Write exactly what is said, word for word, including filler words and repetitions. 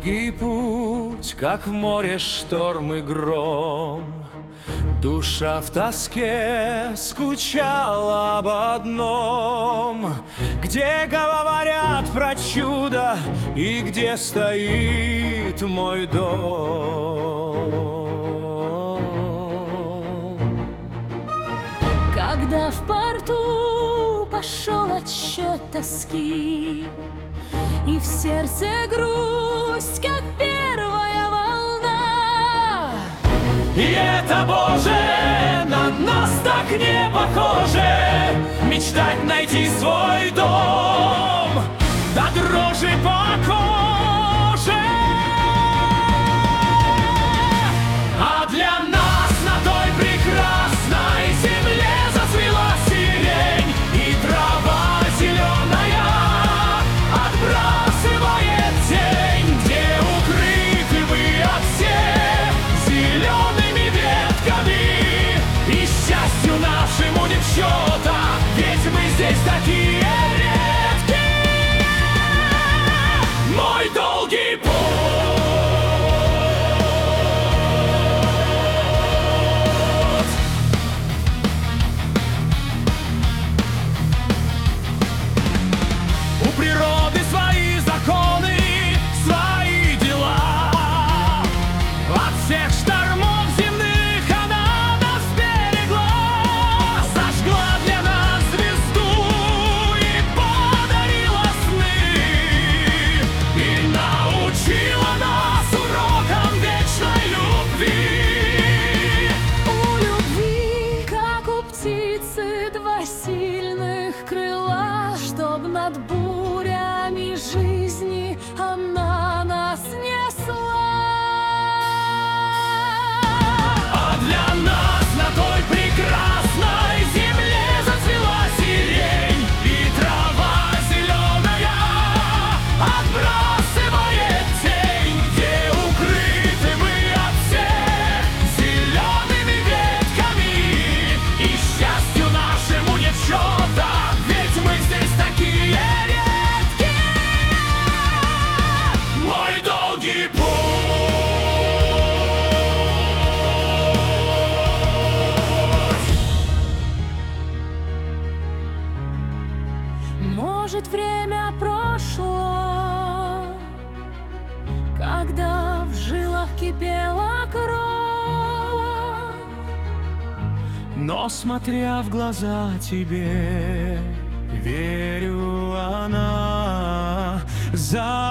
долгий путь, как в море шторм и гром. Душа в тоске скучала об одном, где говорят про чудо и где стоит мой дом. Когда в порту пошел отсчет тоски, и в сердце грусть, как первая волна. И это, Боже, на нас так не похоже, мечтать найти свой дом, до дрожи по коже. А для нас на той прекрасной земле зацвела сирень, и трава зеленая отбрасывает тень, где укрыты вы от всех зелеными ветками. И счастью нашему нет счета, ведь мы здесь такие редкие. Мой долгий путь у природы свои законы, свои дела. От всех штормов земных она нас берегла, зажгла для нас звезду и подарила сны, и научила нас урокам вечной любви. У любви, как у птицы, два сильных крыла, чтоб над бурями жизни она нас несла. А для нас на той прекрасной земле зацвела сирень, и трава зеленая отбрасывает тень, где укрыты мы от всех зелеными ветками. И счастью нашему нет счета, ведь мы здесь такие редкие. Мой долгий путь. Может, время прошло, когда в жилах кипела кровь, Но, смотря в глаза тебе, верю, она за